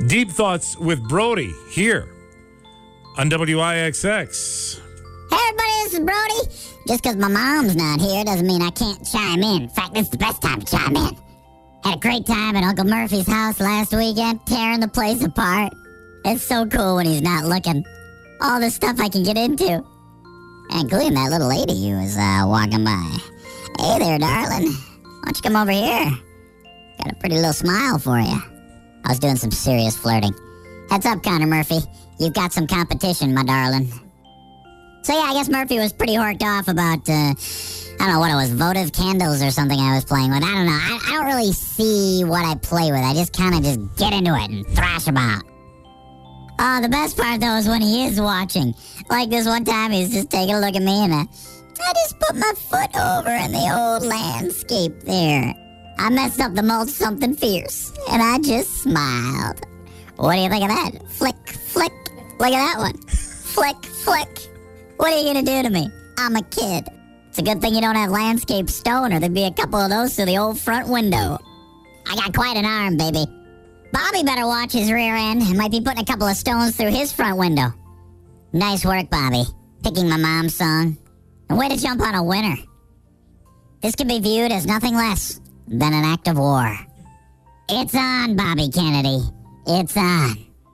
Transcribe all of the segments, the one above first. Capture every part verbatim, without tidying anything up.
Deep Thoughts with Brody here on W I X X. Hey everybody, this is Brody. Just because my mom's not here doesn't mean I can't chime in. In fact, this is the best time to chime in. Had a great time at Uncle Murphy's house last weekend, tearing the place apart. It's so cool when he's not looking. All the stuff I can get into. Including that little lady who was uh, walking by. Hey there, darling. Why don't you come over here? Got a pretty little smile for you. I was doing some serious flirting. Heads up, Connor Murphy. You've got some competition, my darling. So yeah, I guess Murphy was pretty horked off about, uh, I don't know what it was, votive candles or something I was playing with. I don't know. I, I don't really see what I play with. I just kind of just get into it and thrash about. Oh, the best part, though, is when he is watching. Like this one time, he's just taking a look at me, and uh, I just put my foot over in the old landscape there. I messed up the mulch something fierce, and I just smiled. What do you think of that? Flick, flick. Look at that one. Flick, flick. What are you going to do to me? I'm a kid. It's a good thing you don't have landscape stone, or there'd be a couple of those through the old front window. I got quite an arm, baby. Bobby better watch his rear end. Might be putting a couple of stones through his front window. Nice work, Bobby. Picking my mom's song. And way to jump on a winner. This can be viewed as nothing less than an act of war. It's on, Bobby Kennedy. It's on.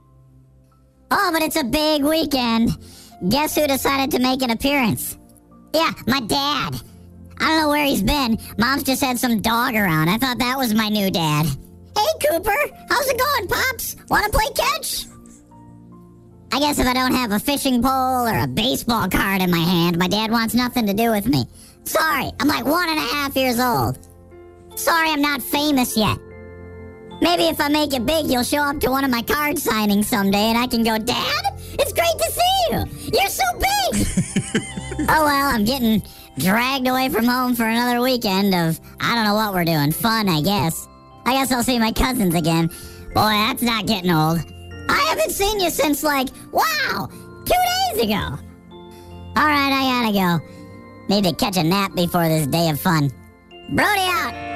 Oh, but it's a big weekend. Guess who decided to make an appearance? Yeah, my dad. I don't know where he's been. Mom's just had some dog around. I thought that was my new dad. Hey, Cooper. How's it going, Pops? Want to play catch? I guess if I don't have a fishing pole or a baseball card in my hand, my dad wants nothing to do with me. Sorry, I'm like one and a half years old. Sorry I'm not famous yet. Maybe if I make it big, you'll show up to one of my card signings someday and I can go, Dad, it's great to see you. You're so big. Oh, well, I'm getting dragged away from home for another weekend of, I don't know what we're doing. Fun, I guess. I guess I'll see my cousins again. Boy, that's not getting old. I haven't seen you since, like, wow, two days ago. All right, I gotta go. Need to catch a nap before this day of fun. Brody out.